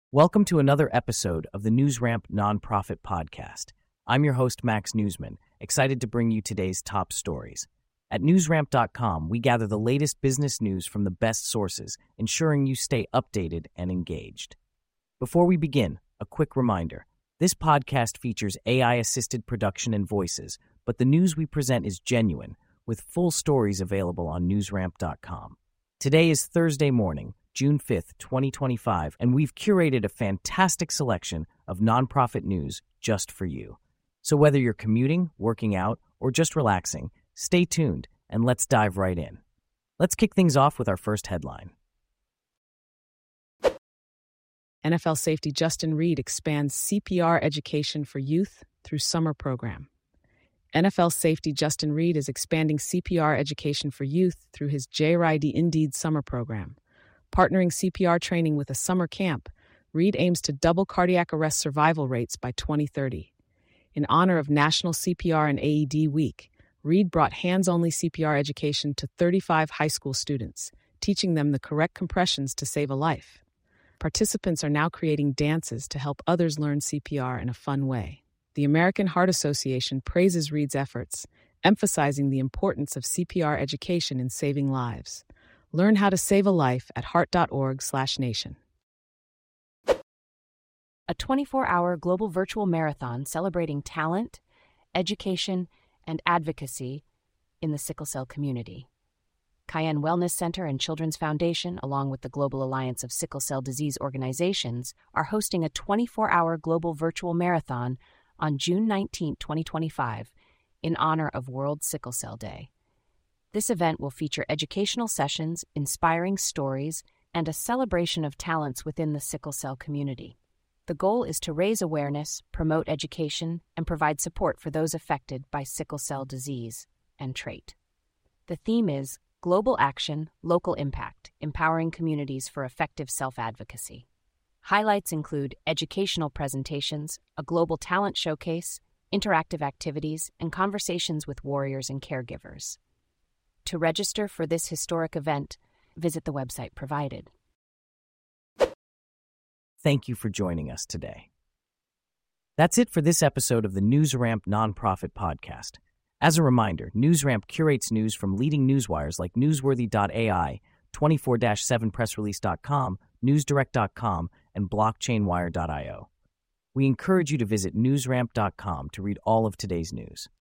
Welcome to another episode of the NewsRamp Nonprofit Podcast. I'm your host, Max Newsman, excited to bring you today's top stories. At newsramp.com, we gather the latest business news from the best sources, ensuring you stay updated and engaged. Before we begin, a quick reminder. This podcast features AI-assisted production and voices, but the news we present is genuine, with full stories available on newsramp.com. Today is Thursday morning, June 5th, 2025, and we've curated a fantastic selection of nonprofit news just for you. So whether you're commuting, working out, or just relaxing, stay tuned and let's dive right in. Let's kick things off with our first headline. NFL safety Justin Reid expands CPR education for youth through summer program. NFL safety Justin Reid is expanding CPR education for youth through his JRID Indeed summer program. Partnering CPR training with a summer camp, Reid aims to double cardiac arrest survival rates by 2030. In honor of National CPR and AED Week, Reid brought hands-only CPR education to 35 high school students, teaching them the correct compressions to save a life. Participants are now creating dances to help others learn CPR in a fun way. The American Heart Association praises Reid's efforts, emphasizing the importance of CPR education in saving lives. Learn how to save a life at heart.org/nation. A 24-hour global virtual marathon celebrating talent, education, and advocacy in the sickle cell community. Cayenne Wellness Center and Children's Foundation, along with the Global Alliance of Sickle Cell Disease Organizations, are hosting a 24-hour global virtual marathon on June 19, 2025, in honor of World Sickle Cell Day. This event will feature educational sessions, inspiring stories, and a celebration of talents within the sickle cell community. The goal is to raise awareness, promote education, and provide support for those affected by sickle cell disease and trait. The theme is Global Action, Local Impact, Empowering Communities for Effective Self-Advocacy. Highlights include educational presentations, a global talent showcase, interactive activities, and conversations with warriors and caregivers. To register for this historic event, visit the website provided. Thank you for joining us today. That's it for this episode of the NewsRamp Nonprofit Podcast. As a reminder, NewsRamp curates news from leading newswires like Newsworthy.ai, 24/7pressrelease.com, newsdirect.com, and blockchainwire.io. We encourage you to visit newsramp.com to read all of today's news.